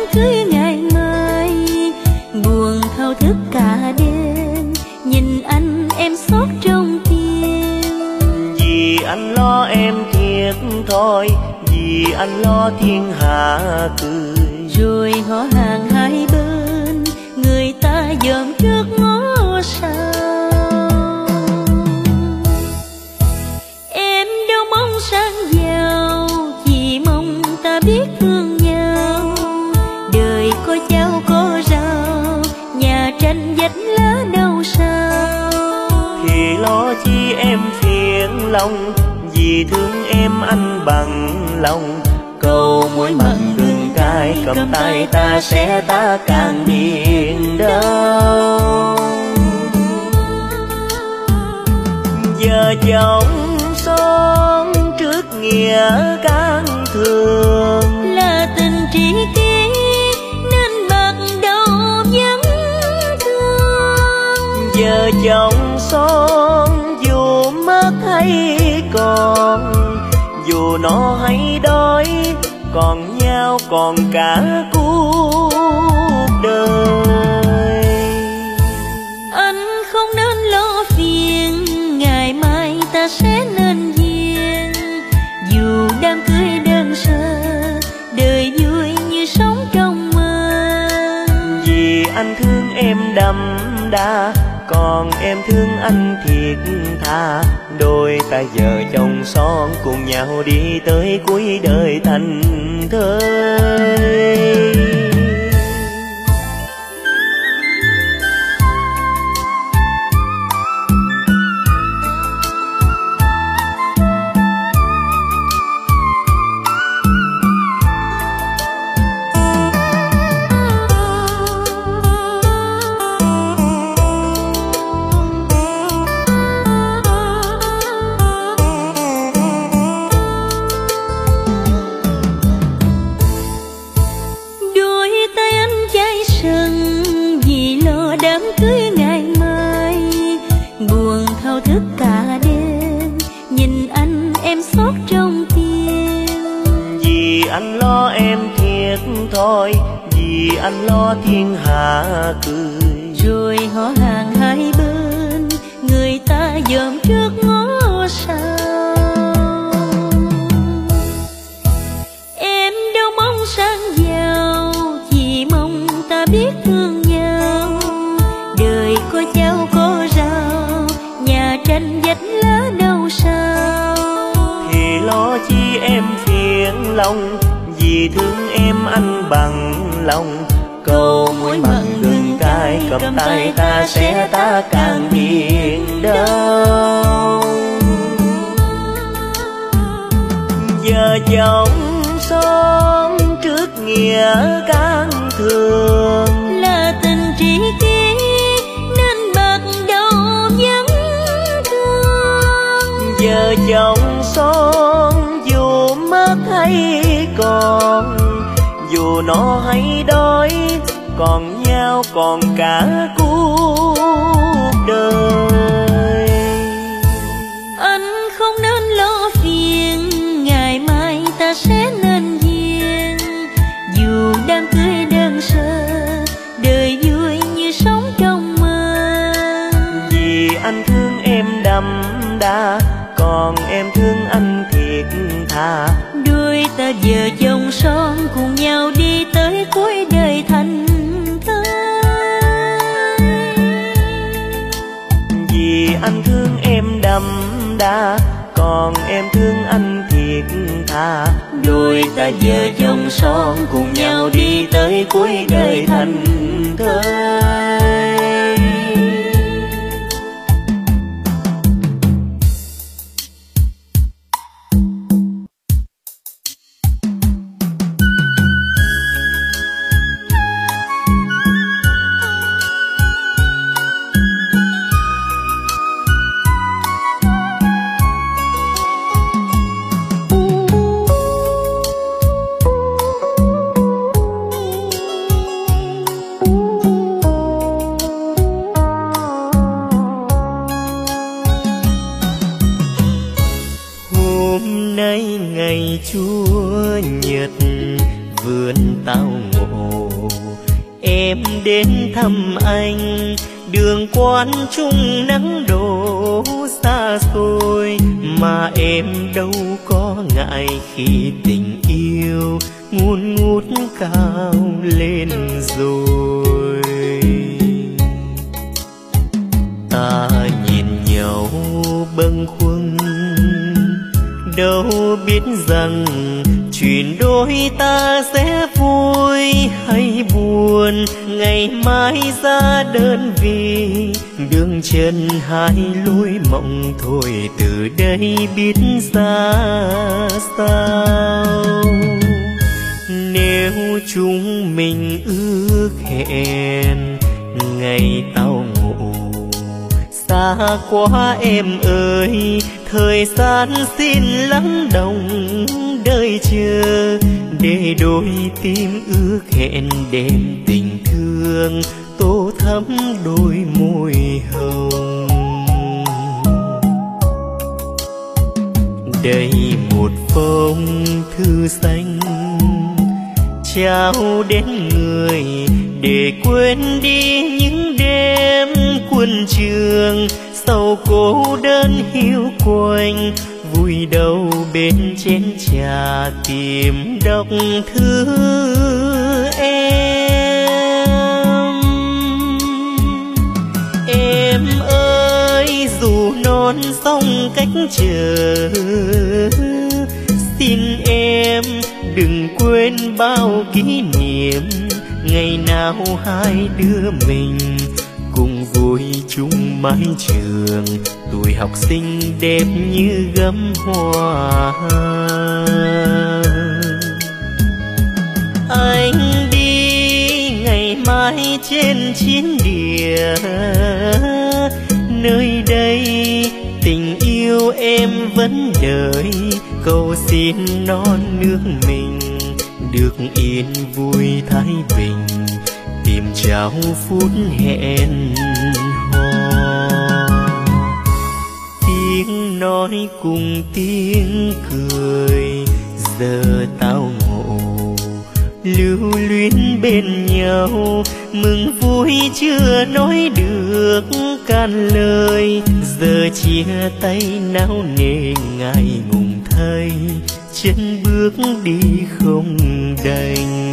cưới ngày mai. Buồn thao thức cả đêm, nhìn anh em xót trong tim. Vì anh lo em thiệt thôi, vì anh lo thiên hạ cười. Rồi họ hàng hai bên, người ta dòm trước ngó sau. Em đâu mong sang giàu, chỉ mong ta biết thương nhau. Đời có chao có rau, nhà tranh vách lá đâu sao. Thì lo chi em phiền lòng, vì thương em anh bằng lòng. Cầu mối mặn gừng cay, cầm tay ta sẽ ta càng biển đâu. Vợ chồng son trước nghĩa can thường, là tình tri kỷ nên bắt đầu vẫn thương. Vợ chồng son dù mất hay còn, dù no hay đói, còn nhau còn cả cuộc đời. Anh không nên lo phiền, ngày mai ta sẽ nên duyên. Dù đám cưới đơn sơ, đời vui như sống trong mơ. Vì anh thương em đậm đà, còn em thương anh thiệt thà. Đôi ta vợ chồng son cùng nhau đi tới cuối đời thành thơi. Anh lo em thiệt thôi, vì anh lo thiên hạ cười. Rồi họ hàng hai bên, người ta dòm trước ngó sau. Em đâu mong sang giàu, chỉ mong ta biết thương nhau. Đời có chao có rau, nhà tranh vách lá đâu sao. Thì lo chi em phiền lòng, vì thương em anh bằng lòng. Cầu mối mặn gừng cay, cầm tay ta sẽ ta càng biển đâu. Vợ chồng son trước nghĩa can thường, là tình tri kỷ nên bắt đầu vẫn thương. Vợ chồng son dù mất hay còn, dù no hay đói, còn nhau còn cả cuộc đời. Anh không nên lo phiền, ngày mai ta sẽ nên duyên. Dù đám cưới đơn sơ, đời vui như sống trong mơ. Vì anh thương em đậm đà, còn em thương anh thiệt thà. Đôi ta vợ chồng son cùng nhau đi tới cuối đời thành thơi. Vì anh thương em đậm đà, còn em thương anh thiệt thà. Đôi ta vợ chồng son cùng nhau đi tới cuối đời thành thơi. vườn tao ngộ. Em đến thăm anh, đường quán trung nắng đổ xa xôi, mà em đâu có ngại khi tình yêu ngùn ngút cao lên rồi. Ta nhìn nhau bâng khuâng, đâu biết rằng chuyện đôi ta sẽ vui hay buồn, ngày mai ra đơn vị đường chân hai lối mộng thôi, từ đây biết ra sao. Nếu chúng mình ước hẹn ngày tao ngộ, xa quá em ơi, thời gian xin lắng động đợi chờ, để đôi tim ước hẹn đêm tình thương tô thắm đôi môi hồng. Đây một phong thư xanh trao đến người, để quên đi những đêm quân trường, sau cô đơn hiu quạnh vui đầu bên chén trà tìm đọc thư em. Em ơi dù non sông cách chờ, xin em đừng quên bao kỷ niệm, ngày nào hai đứa mình cùng vui chung mái trường, tuổi học sinh đẹp như gấm hoa. Anh đi ngày mai trên chiến địa, nơi đây tình yêu em vẫn đợi, cầu xin non nước mình được yên vui thái bình, tìm trao phút hẹn hò. Tiếng nói cùng tiếng cười, giờ tao ngộ lưu luyến bên nhau, mừng vui chưa nói được can lời, giờ chia tay nao nề ngại ngùng thay, chân bước đi không đành.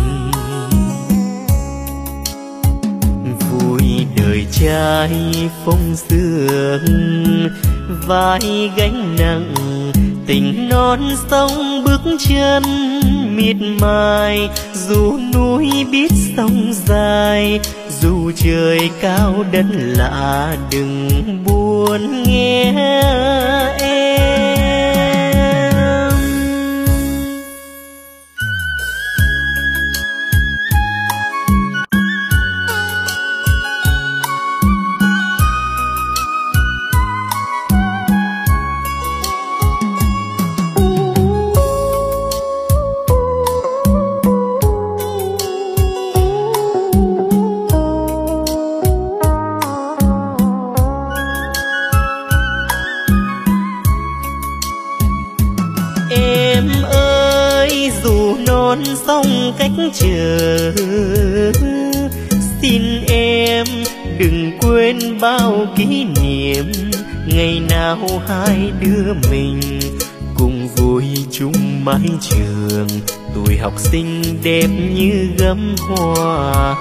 Vui đời trai phong sương, vai gánh nặng tình non sông bước chân miệt mài, dù núi biết sông dài, dù trời cao đất lạ đừng buồn nghe em. Sông cách chờ, xin em đừng quên bao kỷ niệm, ngày nào hai đứa mình cùng vui chung mái trường, tuổi học sinh đẹp như gấm hoa.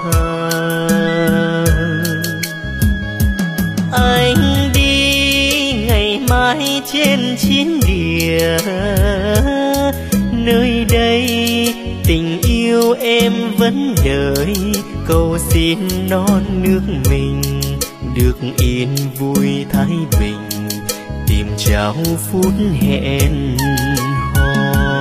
Anh đi ngày mai trên chiến địa, nơi đây tình yêu em vẫn đợi, cầu xin non nước mình được yên vui thái bình, tìm trao phút hẹn hò.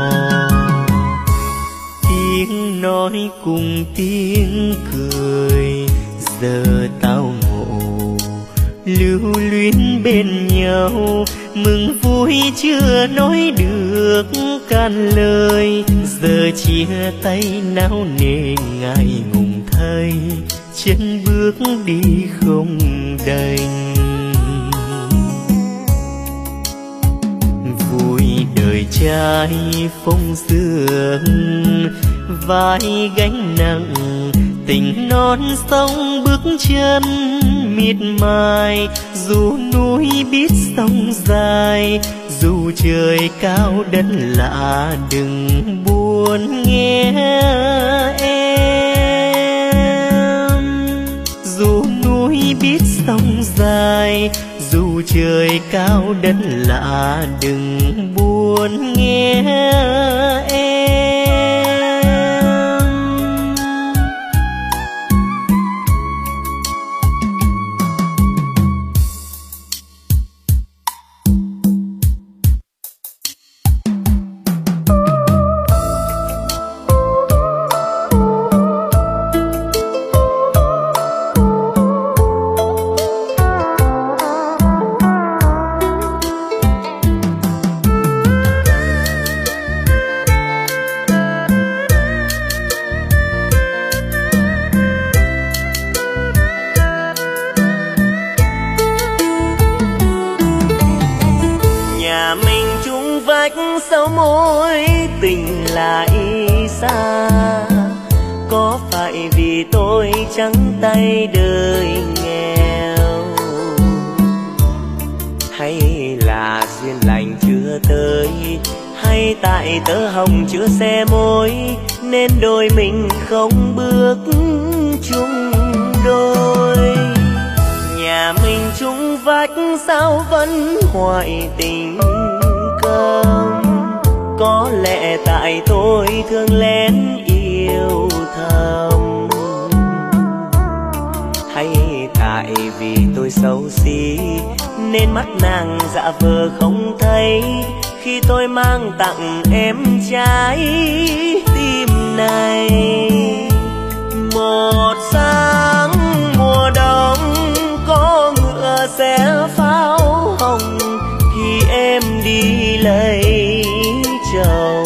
Tiếng nói cùng tiếng cười, giờ tao ngộ lưu luyến bên nhau, mừng vui chưa nói được can lời, giờ chia tay nao nề ngại ngùng thay, chân bước đi không đành. Vui đời đời trai phong sương, vai gánh nặng tình non sông bước chân miệt mài. Dù núi biết sông dài, dù trời cao đất lạ, đừng buồn nghe em. Dù núi biết sông dài, dù trời cao đất lạ, đừng buồn nghe em. Sao mối tình lại xa, có phải vì tôi trắng tay đời nghèo, hay là duyên lành chưa tới, hay tại tơ hồng chưa xe môi, nên đôi mình không bước chung đôi. Nhà mình chung vách sao vẫn hoại tình cơm, có lẽ tại tôi thương lén yêu thầm, hay tại vì tôi xấu xí nên mắt nàng dạ vờ không thấy, khi tôi mang tặng em trái tim này. Một sáng mùa đông có ngựa xe pháo hồng, thì em đi lấy chồng.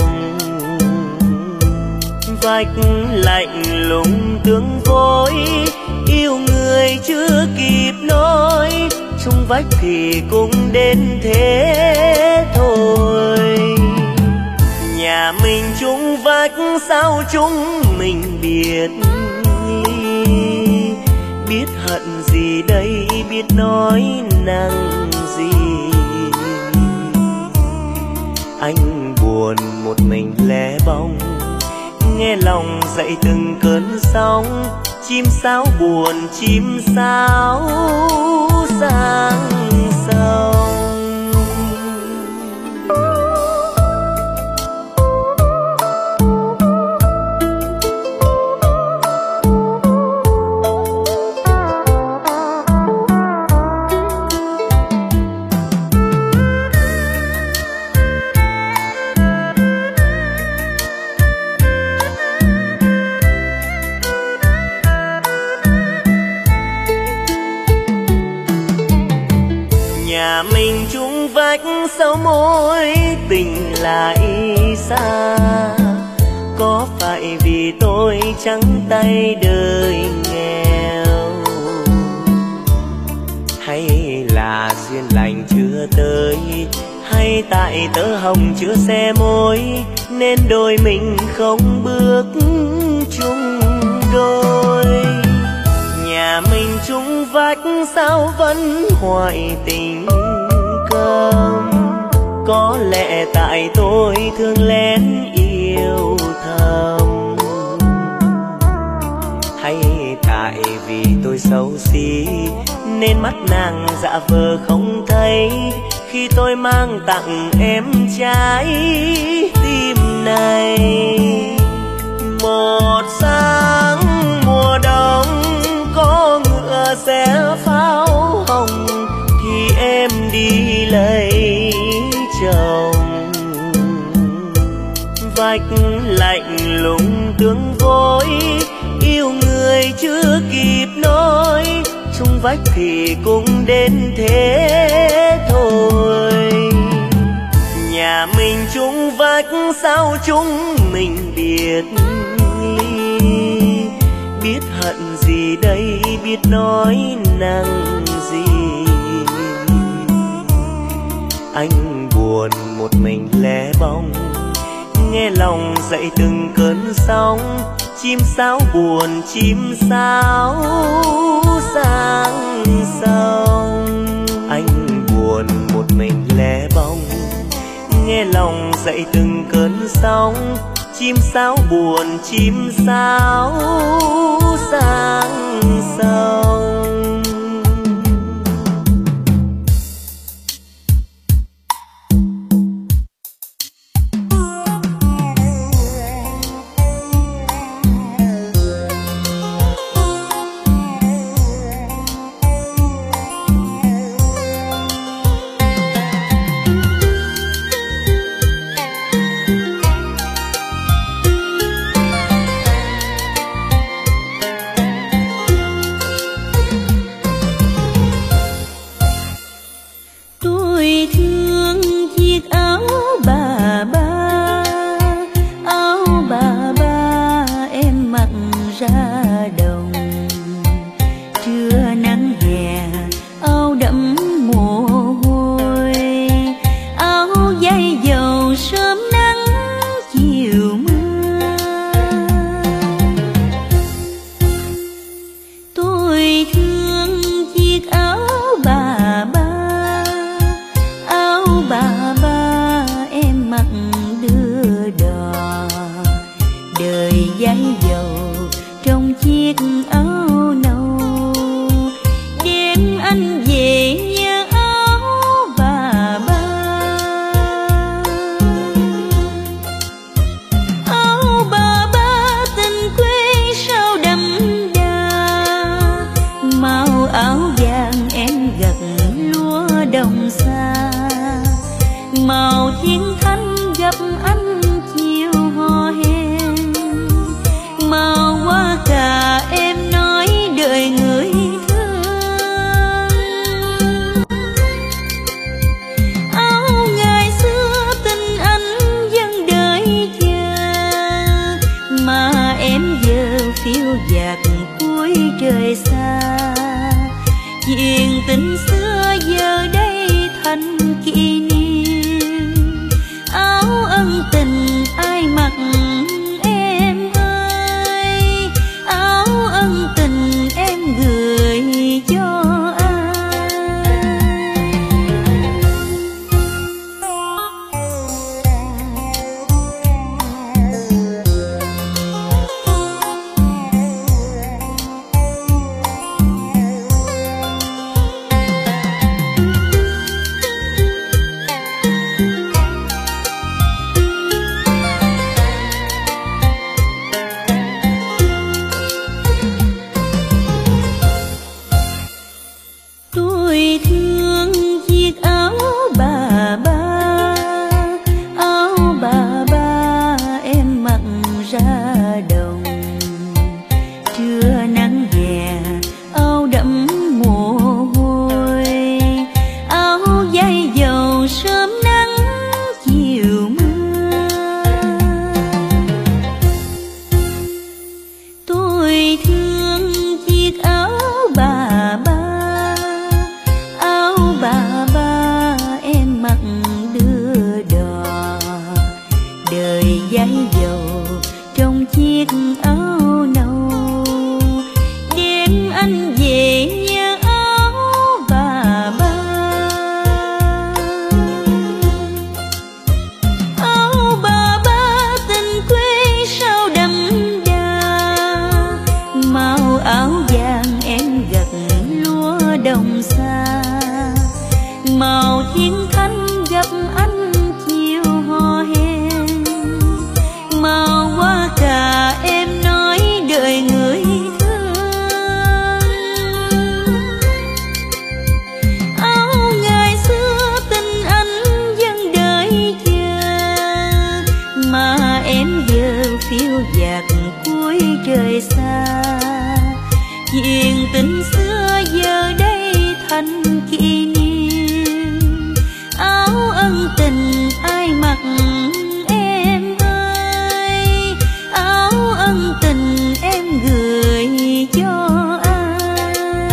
Vách lạnh lùng tương phối, yêu người chưa kịp nói, chung vách thì cũng đến thế thôi. Nhà mình chung vách sao chúng mình biệt ly, biết hận gì đây, biết nói năng gì. Anh buồn một mình lẻ bóng, nghe lòng dậy từng cơn sóng, chim sáo buồn chim sáo sang sông. Nhà mình chung vách sao mối tình lại xa, có phải vì tôi trắng tay đời nghèo, hay là duyên lành chưa tới, hay tại tơ hồng chưa xe môi, nên đôi mình không bước chung đôi. Nhà mình chung vách sao vẫn hoại tình cơm, có lẽ tại tôi thương lén yêu thầm, hay tại vì tôi xấu xí nên mắt nàng dạ vờ không thấy, khi tôi mang tặng em trái tim này. Một sáng mùa đông có ngựa xe pháo hồng, thì em đi lấy chồng. Vách lạnh lùng tương phối, yêu người chưa kịp nói, chung vách thì cũng đến thế thôi. Nhà mình chung vách sao chúng mình biệt ly, biết hận gì đây, biết nói năng gì. Anh buồn buồn một mình lẻ bóng, nghe lòng dậy từng cơn sóng. Chim sáo buồn chim sáo sang sông, anh buồn một mình lẻ bóng, nghe lòng dậy từng cơn sóng. Chim sáo buồn chim sáo sang sông.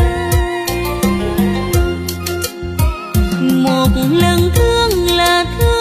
Một lần thương là thương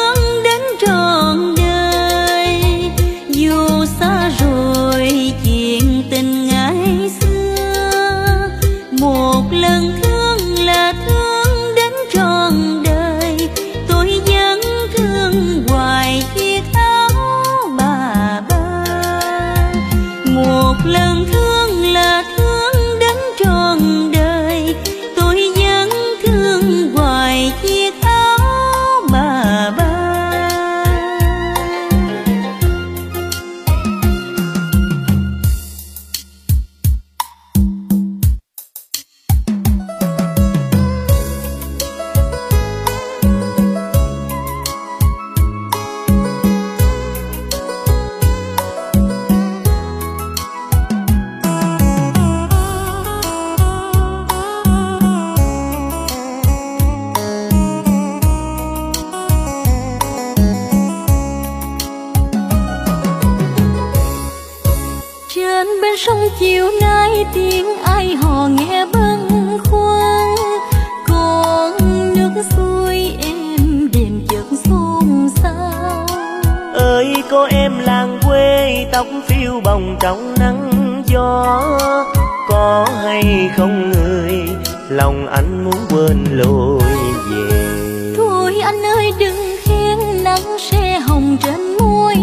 bên sông chiều nay tiếng ai hò nghe bâng khuâng, con nước xuôi êm đềm chợt xôn xao. Ơi có em làng quê tóc phiêu bồng trong nắng gió, có hay không người lòng anh muốn quên lối về. Thôi anh ơi đừng khen nắng sẽ hồng trên môi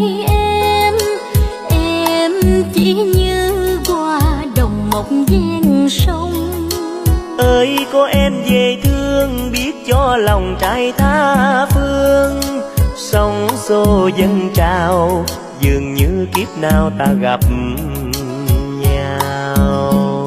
em chỉ như qua đồng mộng ven sông. Ơi có em về thương biết cho lòng trai tha phương, sóng xô dâng trào dường như kiếp nào ta gặp nhau.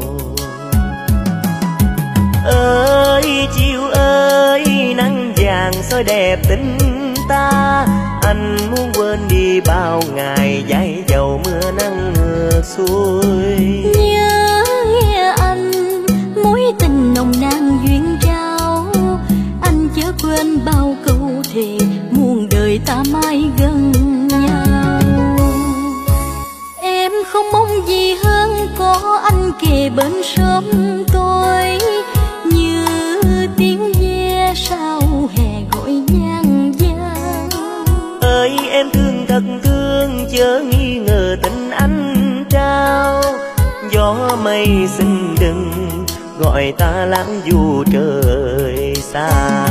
Ơi chiều ơi nắng vàng soi đẹp tình ta, anh muốn quên đi bao ngày dãi dầu mưa nắng ngược xuôi. Nhớ nghe anh mối tình nồng nàn duyên trao, anh chớ quên bao câu thề muôn đời ta mãi gần nhau. Em không mong gì hơn có anh kề bên sớm tôi, như tiếng ve sau hè gọi nhan vang. Ơi em thương thật thương chớ nghi ngờ tình anh trao, gió mây xin đừng gọi ta lãng du trời xa.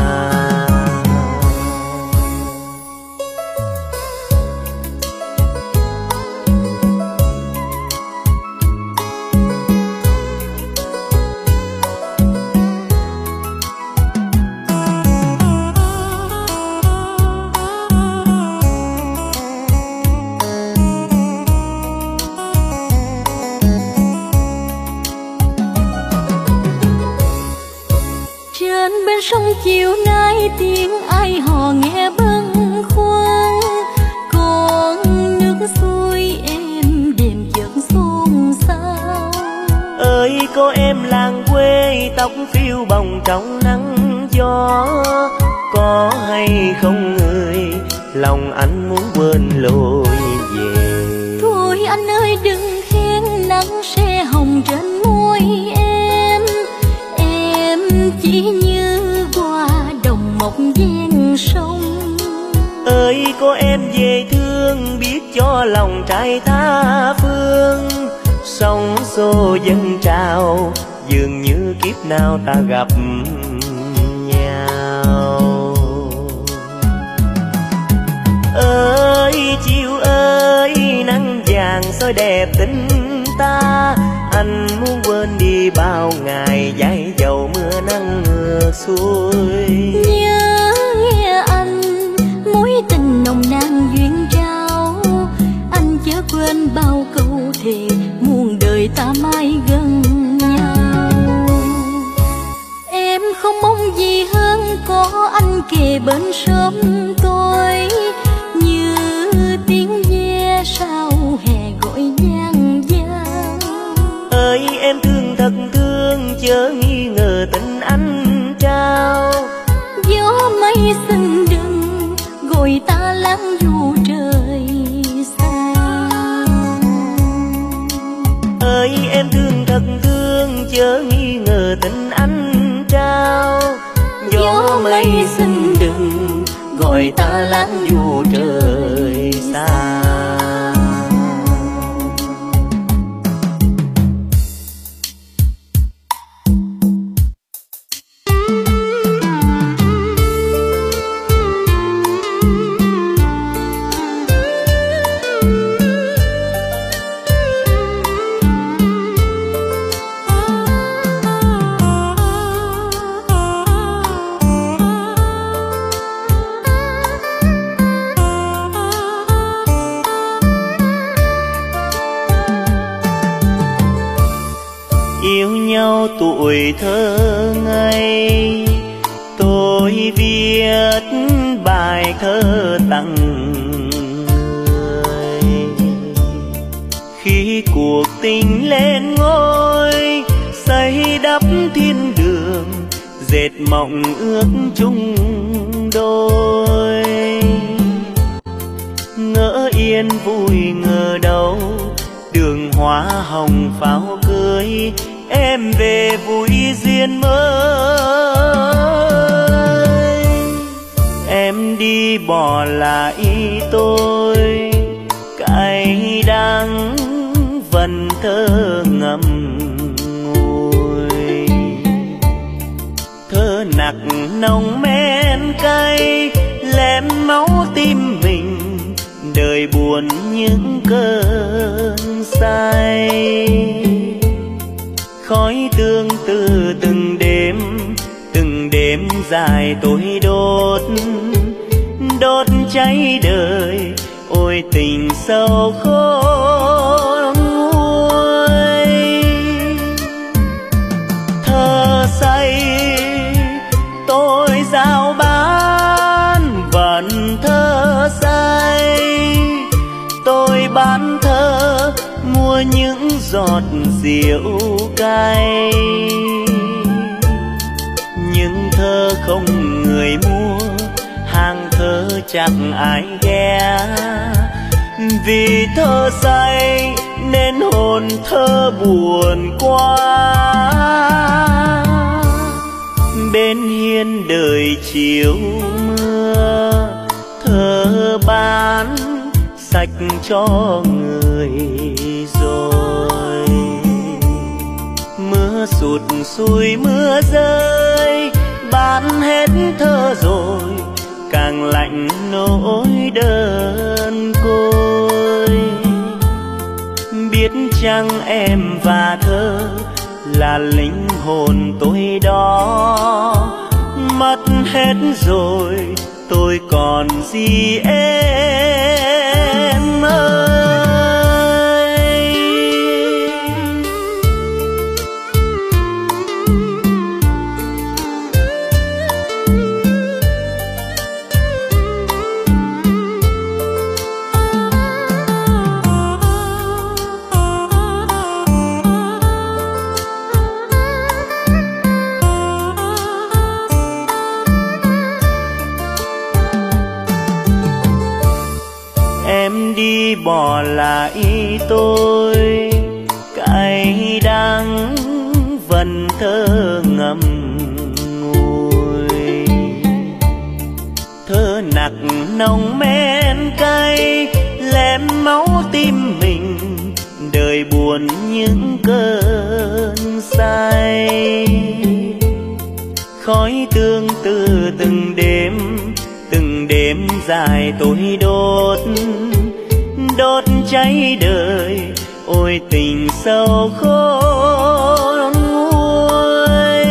Bên sông chiều nay tiếng ai hò nghe bâng khuâng, con nước xuôi êm đềm chợt xôn xao. Ơi có em làng quê tóc phiêu bồng trong nắng gió, có hay không người lòng anh muốn quên lối về. Thôi anh ơi đừng khen nắng sẽ hồng trên môi em chỉ như qua đồng mộng ven sông. Ơi có em về thương biết cho lòng trai tha phương, sóng xô dâng trào dường như kiếp nào ta gặp nhau. Ơi chiều ơi nắng vàng soi đẹp tình ta, anh muốn quên đi bao ngày dãi dầu mưa nắng ngược xuôi. Nhớ nghe anh mối tình nồng nàn duyên trao, anh chớ quên bao câu thề muôn đời ta mãi gần nhau. Em không mong gì hơn có anh kề bên sớm tôi, như tiếng ve sau hè gọi nhan vang. Ơi em thương thật thương chớ nghi ngờ tình anh trao, gió mây xin đừng gọi ta lãng du trời xa. Ơi em thương thật thương chớ nghi ngờ tình anh trao, gió mây xin đừng gọi ta lãng du trời xa. Yêu nhau tuổi thơ ngây, tôi viết bài thơ tặng người. Khi cuộc tình lên ngôi, xây đắp thiên đường, dệt mộng ước chung đôi. Ngỡ yên vui ngờ đâu, đường hoa hồng pháo cưới, em về vui duyên mới. Em đi bỏ lại tôi, cay đắng vẫn thơ ngậm ngùi. Thơ nặc nồng men cay lem máu tim mình, đời buồn những cơn say. Khói tương tư từng đêm dài tôi đốt cháy đời. Ôi tình sâu khôn nguôi, thơ say tôi giao bán vẫn thơ say. Tôi bán thơ mua những giọt rượu cay, những thơ không người mua, hàng thơ chẳng ai ghé. Vì thơ say nên hồn thơ buồn quá. Bên hiên đời chiều mưa, thơ bán sạch cho người rồi. Mưa sụt sùi mưa rơi, bán hết thơ rồi, càng lạnh nỗi đơn côi. Biết chăng em và thơ là linh hồn tôi đó, mất hết rồi tôi còn gì em ơi. Em đi bỏ lại tôi, cay đắng vẫn thơ ngậm ngùi. Thơ nặc nồng men cay lem máu tim mình, đời buồn những cơn say. Khói tương tư từng đêm dài tôi đốt cháy đời. Ôi tình sâu khôn nguôi,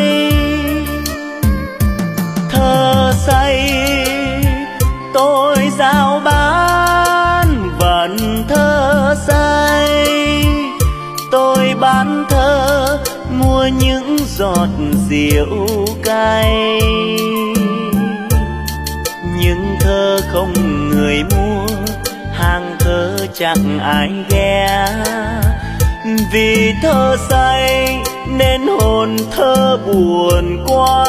thơ say tôi giao bán vẫn thơ say. Tôi bán thơ mua những giọt rượu cay, những thơ không người mua, hàng thơ chẳng ai ghé. Vì thơ say nên hồn thơ buồn quá.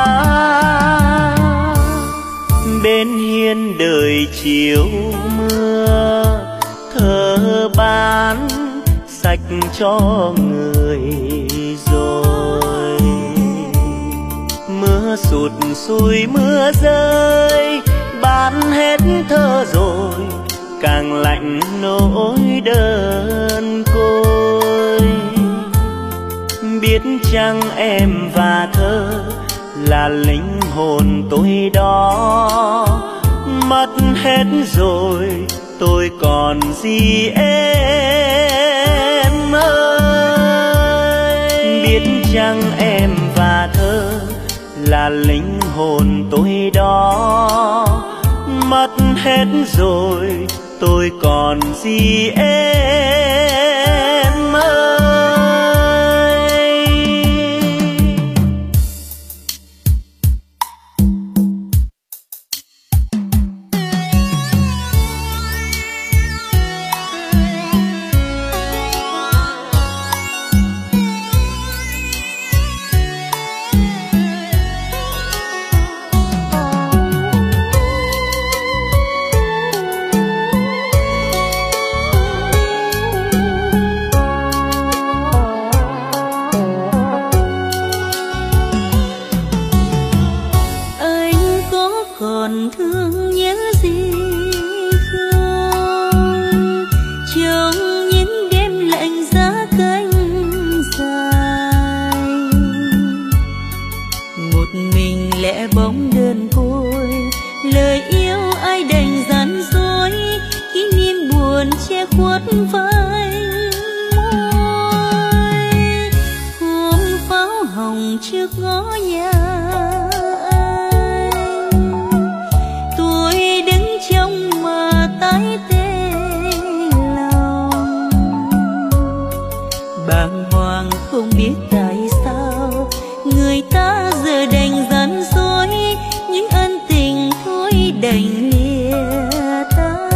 Bên hiên đời chiều mưa, thơ bán sạch cho người rồi. Mưa sụt sùi mưa rơi, bán hết thơ rồi, càng lạnh nỗi đơn côi. Biết chăng em và thơ là linh hồn tôi đó, mất hết rồi tôi còn gì em ơi. Biết chăng em và thơ là linh hồn tôi đó, mất hết rồi tôi còn gì em ơi. trong những đêm lạnh giá cánh dài. Một mình lẻ bóng đơn côi, lời yêu ai đành gian dối, kỷ niệm buồn che khuất vai môi. Hôm pháo hồng trước ngõ nhà anh, tôi đứng trong mà tái tê lòng. Bàng hoàng không biết tại sao người ta giờ đành gian dối, những ân tình thôi đành lìa tan.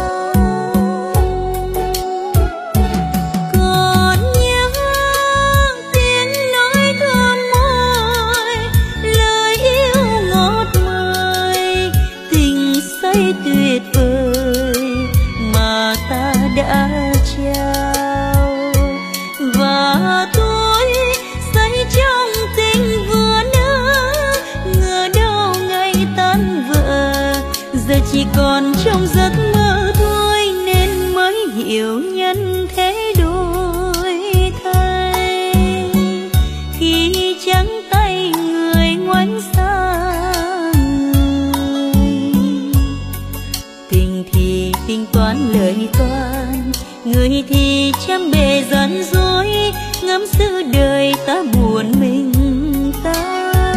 Còn nhớ tiếng nói thơm môi, lời yêu ngọt ngào, tình say tuyệt vời mà ta đã trao. Và tôi say trong tình vừa nỡ, ngờ đâu ngày tan vỡ, giờ chỉ còn trong giấc mơ thôi, nên mới hiểu nhân thế đổi thay. Khi trắng tay người ngoảnh xa người, tình thì tính toán lời toán, người thì trăm bề gian dối, ngắm sự đời ta buồn mình ta.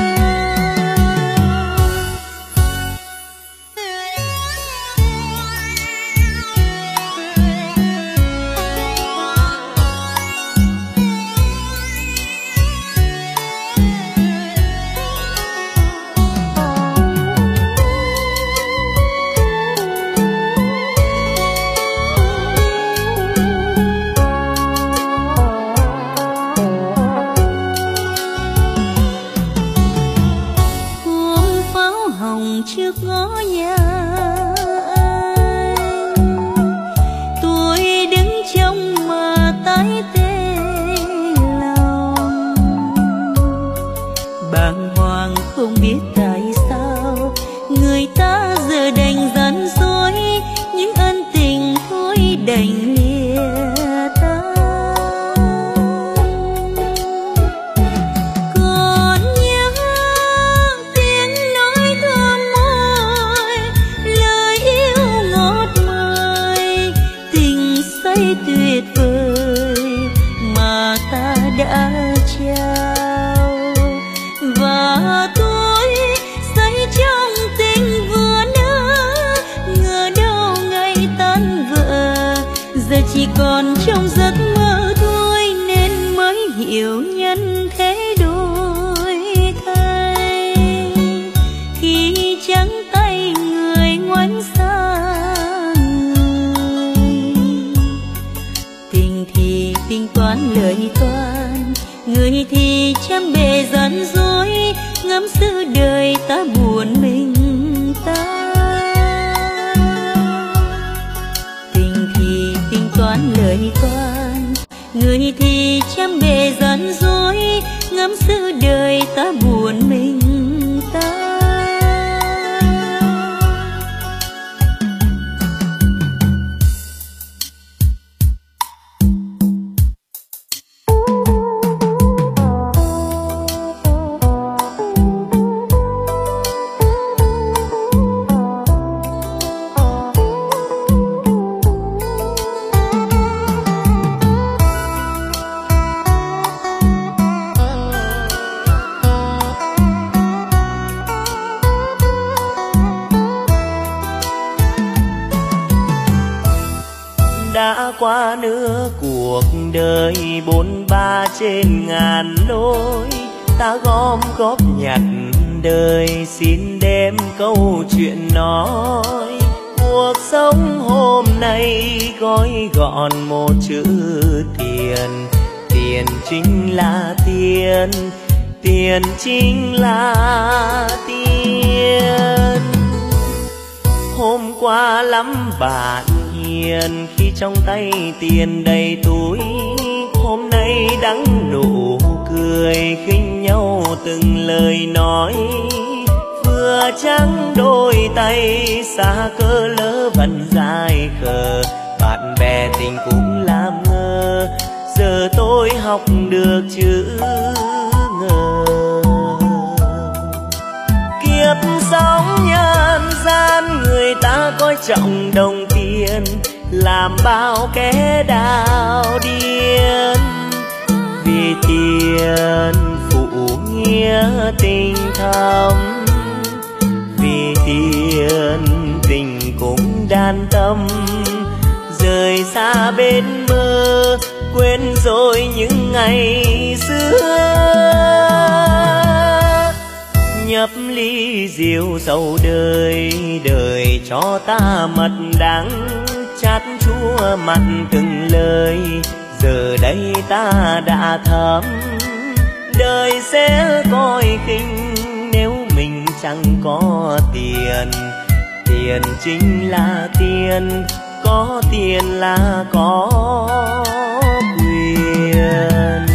Trước ngõ nhà anh, tôi đứng trong mà tái tê lòng. Bàng hoàng không biết tại sao người ta giờ đành gian dối, những ân tình thôi đành lìa tan. Tuyệt vời mà ta đã trao. Và tôi say trong tình vừa nỡ, ngờ đâu ngày tan vỡ, giờ chỉ còn trong giấc mơ thôi, nên mới hiểu nhân thế đổi thay. Khi trắng tay người ngoảnh xa tính toán lời toán, người thì trăm bề gian dối, ngắm sự đời ta buồn mình ta. Tình thì tính toán lời toán, người thì trăm bề gian dối, ngắm sự đời ta buồn mình ta. Đã qua nửa cuộc đời bôn ba trên ngàn lối, ta gom góp nhặt đời xin đem câu chuyện nói. Cuộc sống hôm nay gói gọn một chữ tiền, tiền chính là tiền, tiền chính là tiền. Hôm qua lắm bạn hiền khi trong tay tiền đầy túi, hôm nay đắng nụ cười khinh nhau từng lời nói. Vừa trắng đôi tay xa cơ lỡ vẫn dài khờ, bạn bè tình cũng làm ngơ. Giờ tôi học được chữ ngờ. Kiếp sống nhân gian người ta coi trọng đồng tiền, làm bao kẻ đào điên. Vì tiền phụ nghĩa tình thầm, vì tiền tình cũng đan tâm. Rời xa bên mơ, quên rồi những ngày xưa. Nhấp ly rượu sầu đời, đời cho ta mật đắng, chát chua mặn từng lời. Giờ đây ta đã thấm, đời sẽ coi khinh nếu mình chẳng có tiền. Tiền chính là tiền, có tiền là có quyền.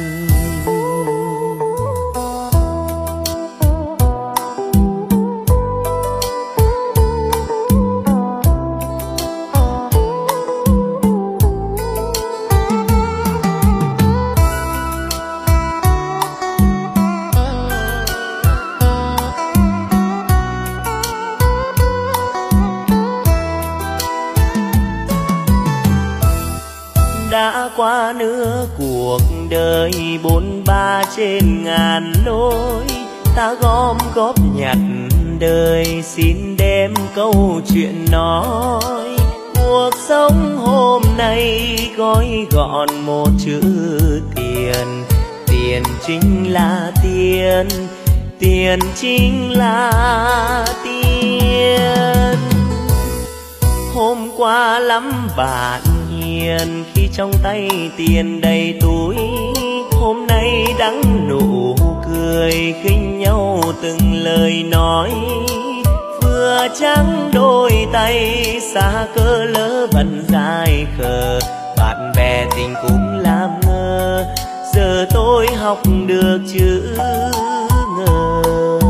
Đã qua nửa cuộc đời bôn ba trên ngàn lối, ta gom góp nhặt đời xin đem câu chuyện nói. Cuộc sống hôm nay gói gọn một chữ tiền. Tiền chính là tiền, tiền chính là tiền. Hôm qua lắm bạn hiền khi trong tay tiền đầy túi, hôm nay đắng nụ cười khinh nhau từng lời nói. Vừa trắng đôi tay xa cơ lỡ vẫn dài khờ, bạn bè tình cũng làm ngơ. Giờ tôi học được chữ ngờ.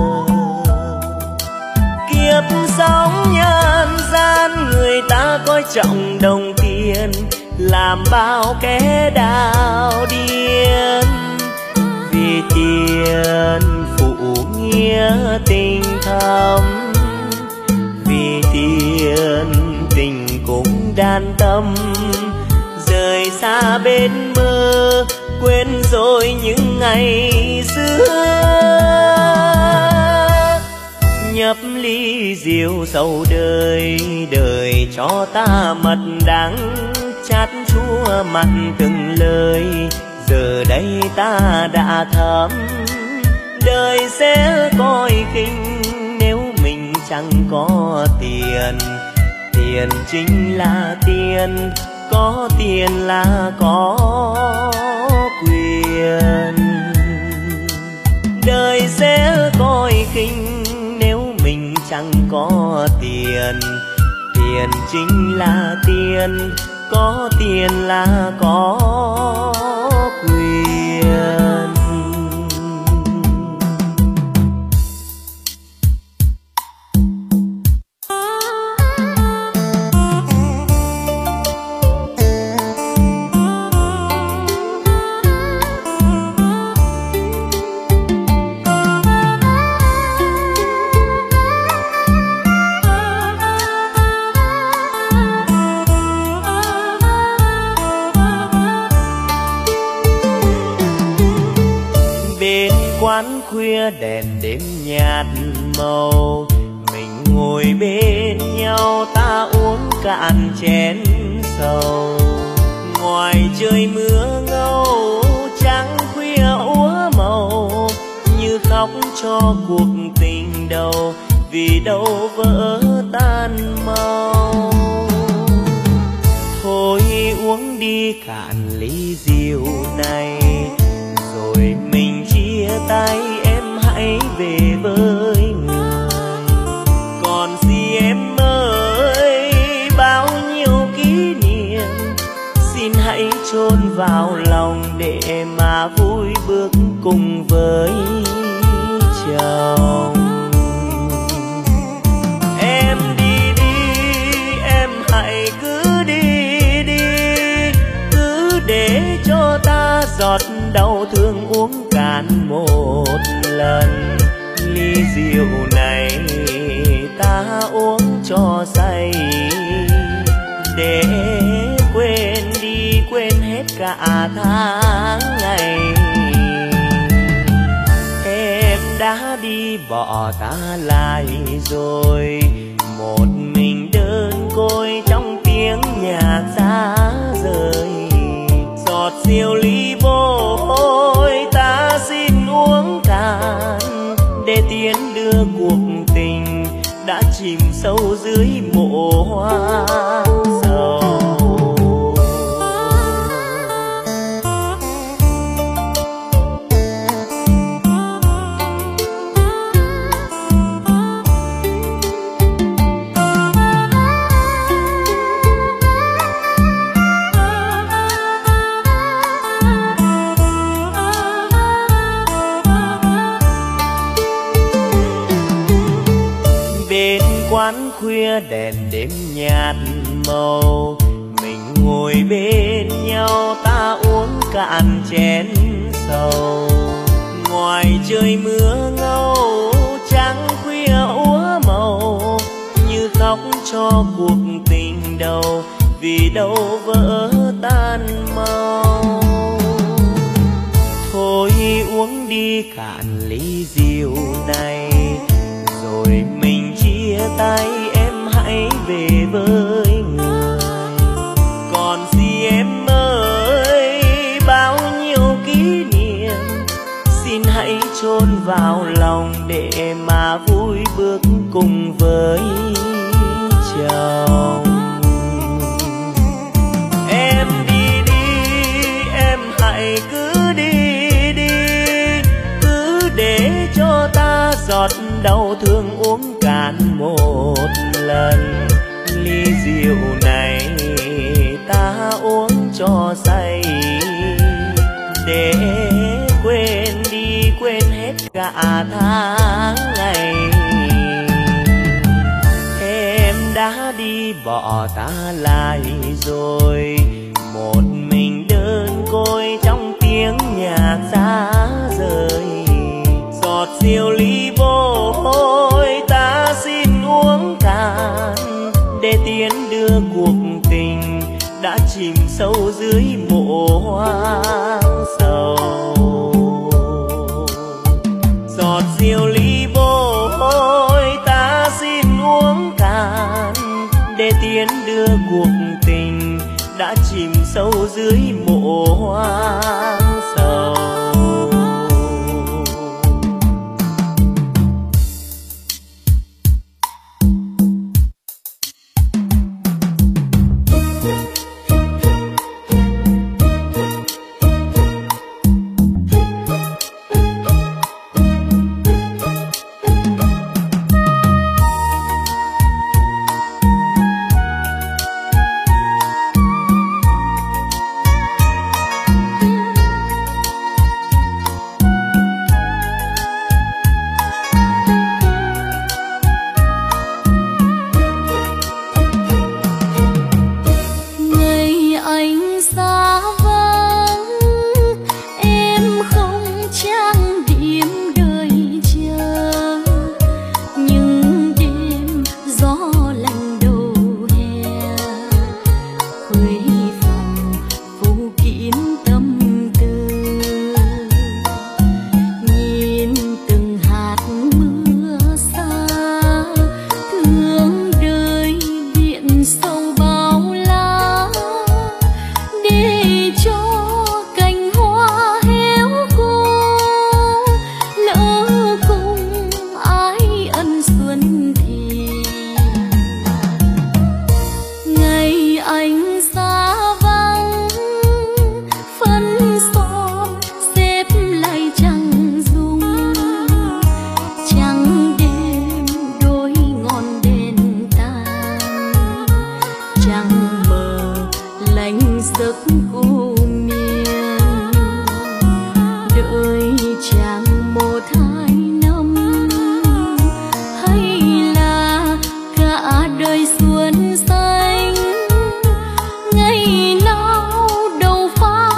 Kiếp sống nhân gian người ta coi trọng đồng tiền, làm bao kẻ đào điên. Vì tiền phụ nghĩa tình thầm, vì tiền tình cũng đan tâm. Rời xa bên mơ, quên rồi những ngày xưa. Nhấp ly rượu sầu đời, đời cho ta mật đắng, chát chua mặn từng lời. Giờ đây ta đã thấm, đời sẽ coi khinh nếu mình chẳng có tiền. Tiền chính là tiền, có tiền là có quyền. Đời sẽ coi khinh nếu mình chẳng có tiền. Tiền chính là tiền, có tiền là có quyền. Quán khuya đèn đêm nhạt màu, mình ngồi bên nhau ta uống cạn chén sầu. Ngoài trời mưa ngâu trắng khuya úa màu, như khóc cho cuộc tình đầu vì đâu vỡ tan mau. Thôi uống đi cạn ly rượu này, rồi mình chia tay em hãy về với người. Còn gì em ơi, bao nhiêu kỷ niệm xin hãy chôn vào lòng để mà vui bước cùng với chồng. Em đi đi, em hãy cứ đi, để cho ta giọt đau thương uống cạn một lần. Ly rượu này ta uống cho say, để quên đi quên hết cả tháng ngày. Em đã đi bỏ ta lại rồi, một mình đơn côi trong tiếng nhạc xa rời. Giọt rượu ly vô hối ta xin uống cạn, để tiến đưa cuộc tình đã chìm sâu dưới mộ hoa sầu. Quán khuya đèn đêm nhạt màu, mình ngồi bên nhau ta uống cạn chén sầu. Ngoài trời mưa ngâu trắng khuya úa màu, như khóc cho cuộc tình đầu vì đâu vỡ tan mau. Thôi uống đi cạn ly rượu này, rồi mình chia tay em hãy về với người. Còn gì em ơi, bao nhiêu kỷ niệm xin hãy chôn vào lòng, để mà vui bước cùng với chồng. Em đi đi, em hãy cứ đi đi, cứ để cho ta giọt đau thương uống cạn một lần. Ly rượu này ta uống cho say, để quên đi quên hết cả tháng ngày. Em đã đi bỏ ta lại rồi, một mình đơn côi trong tiếng nhạc xa rời. Giọt rượu ly vô hối ta xin uống cạn, để tiến đưa cuộc tình đã chìm sâu dưới mộ hoang sầu. Giọt rượu ly vô hối ta xin uống cạn, để tiến đưa cuộc tình đã chìm sâu dưới mộ hoang sầu. đời xuân xanh ngày nào đầu phá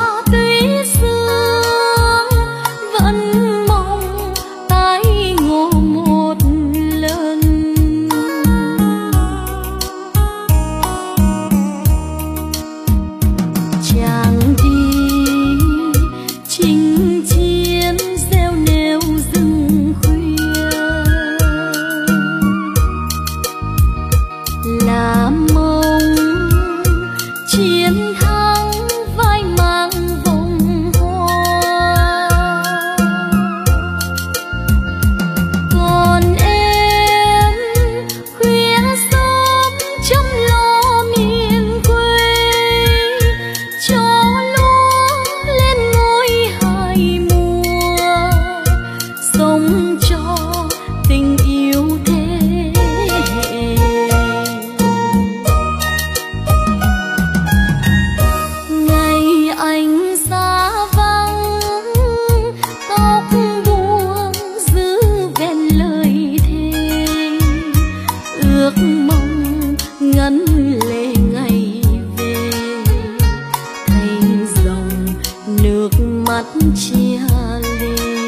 mắt chia lìa,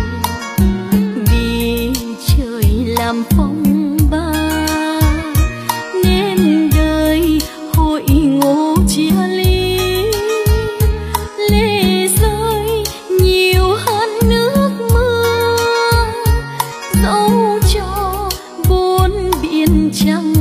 vì trời làm phong ba nên đời hội ngộ chia ly. Lệ rơi nhiều hơn nước mưa, dẫu cho bốn biển trăng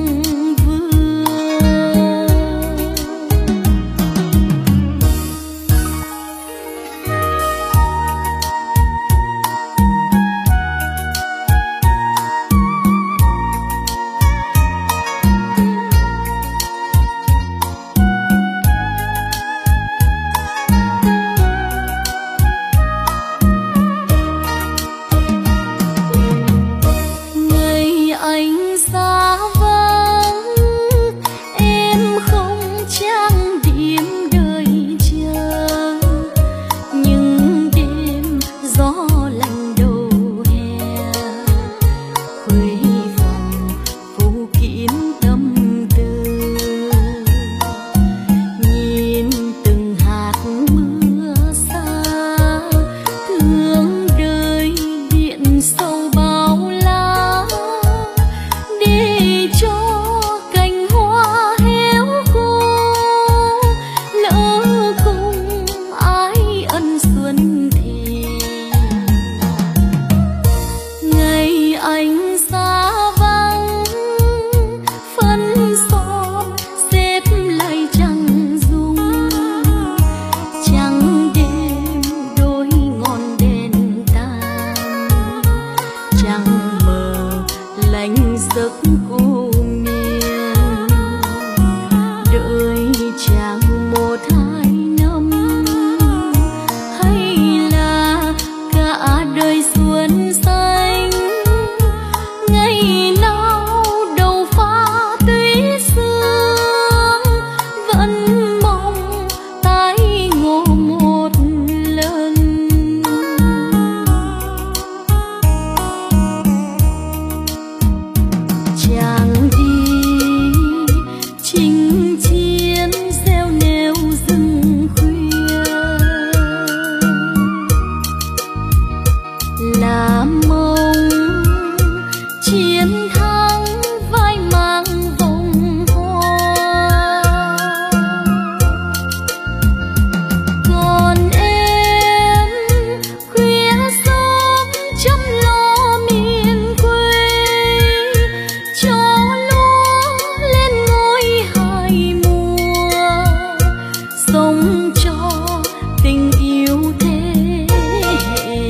giấc cô miên. Đợi chàng 1-2 năm, hay là cả đời xuân xanh. Ngày nào đầu pha tuy sương, vẫn mong tái ngộ một lần. Chàng đi chinh chiến gieo neo rừng khuya, là mong chiến thắng vai mang vòng hoa. Còn em khuya sớm chăm lo miền quê, cho lúa lên ngôi 2 mùa, sống cho tình yêu thế hệ.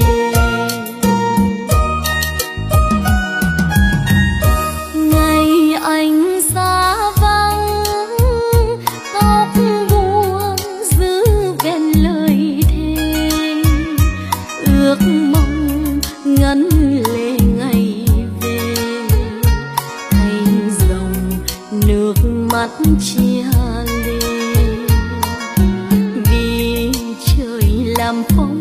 Ngày anh xa vắng, tóc buông giữ vẹn lời thề, ước mong ngân lệ ngày về, thành dòng nước mắt chia lìa, vì trời làm phong